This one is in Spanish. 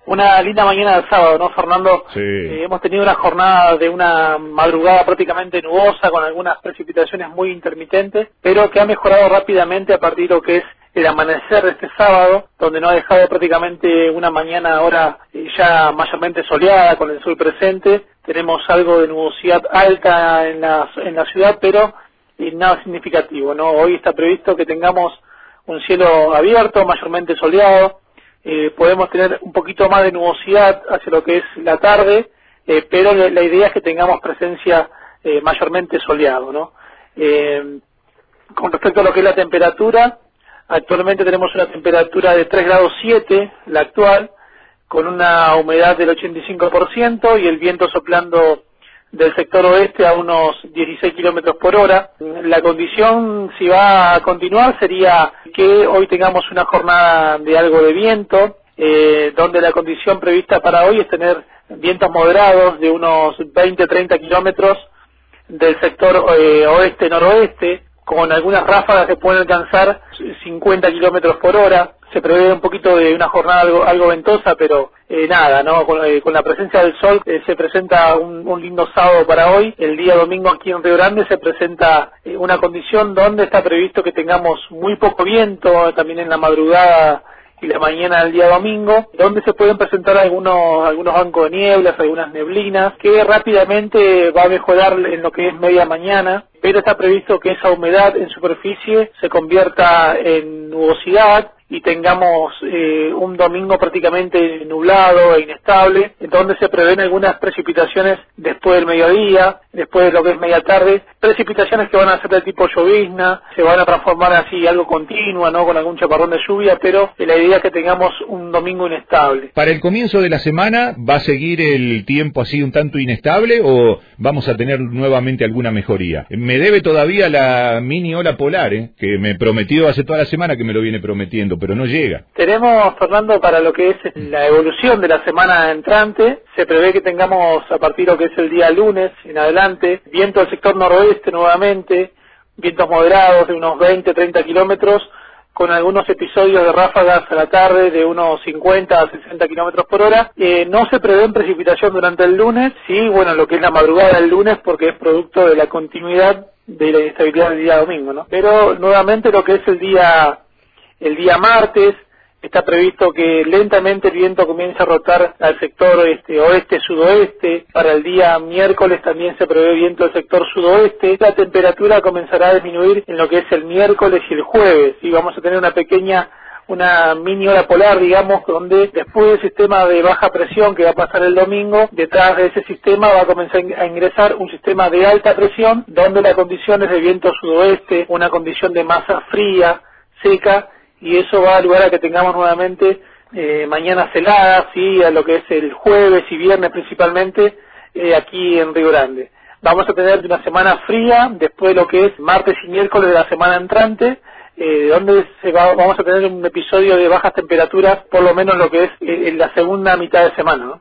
Una linda mañana del sábado, ¿no, Fernando? Sí. Hemos tenido una jornada de una madrugada prácticamente nubosa, con algunas precipitaciones muy intermitentes, pero que ha mejorado rápidamente a partir de lo que es el amanecer de este sábado, donde no ha dejado prácticamente una mañana ahora ya mayormente soleada, con el sol presente. Tenemos algo de nubosidad alta en la ciudad, pero nada significativo, ¿no? Hoy está previsto que tengamos un cielo abierto, mayormente soleado. Podemos tener un poquito más de nubosidad hacia lo que es la tarde, pero la idea es que tengamos presencia mayormente soleado, ¿no? Con respecto a lo que es la temperatura, actualmente tenemos una temperatura de 3 grados 7, la actual, con una humedad del 85% y el viento soplando del sector oeste a unos 16 kilómetros por hora. La condición, si va a continuar, sería que hoy tengamos una jornada de algo de viento, donde la condición prevista para hoy es tener vientos moderados de unos 20-30 kilómetros del sector oeste-noroeste, con algunas ráfagas que pueden alcanzar 50 kilómetros por hora. Se prevé un poquito de una jornada algo ventosa, pero nada, ¿no? Con la presencia del sol se presenta un lindo sábado para hoy. El día domingo aquí en Río Grande se presenta una condición donde está previsto que tengamos muy poco viento, también en la madrugada y la mañana del día domingo, donde se pueden presentar algunos bancos de nieblas, algunas neblinas, que rápidamente va a mejorar en lo que es media mañana, pero está previsto que esa humedad en superficie se convierta en nubosidad y tengamos un domingo prácticamente nublado e inestable, donde se prevén algunas precipitaciones después del mediodía, después de lo que es media tarde, precipitaciones que van a ser de tipo llovizna, se van a transformar así algo continuo, ¿no? Con algún chaparrón de lluvia, pero la idea es que tengamos un domingo inestable. ¿Para el comienzo de la semana va a seguir el tiempo así un tanto inestable o vamos a tener nuevamente alguna mejoría? Me debe todavía la mini ola polar, que me prometió hace toda la semana que me lo viene prometiendo, pero no llega. Tenemos, Fernando, para lo que es la evolución de la semana entrante, se prevé que tengamos a partir de lo que es el día lunes en adelante, viento del sector noroeste nuevamente, vientos moderados de unos 20-30 kilómetros, con algunos episodios de ráfagas a la tarde de unos 50 a 60 kilómetros por hora. No se prevé precipitación durante el lunes, sí, bueno, lo que es la madrugada del lunes, porque es producto de la continuidad de la inestabilidad del día domingo, ¿no? Pero nuevamente lo que es el día martes, está previsto que lentamente el viento comience a rotar al sector oeste-sudoeste. Para el día miércoles también se prevé viento del sector sudoeste. La temperatura comenzará a disminuir en lo que es el miércoles y el jueves, y vamos a tener una mini ola polar, digamos, donde después del sistema de baja presión que va a pasar el domingo, detrás de ese sistema va a comenzar a ingresar un sistema de alta presión, donde la condición es de viento sudoeste, una condición de masa fría, seca, y eso va a lugar a que tengamos nuevamente mañanas heladas, ¿sí? A lo que es el jueves y viernes principalmente, aquí en Río Grande. Vamos a tener una semana fría después de lo que es martes y miércoles de la semana entrante, donde vamos a tener un episodio de bajas temperaturas, por lo menos lo que es en la segunda mitad de semana, ¿no?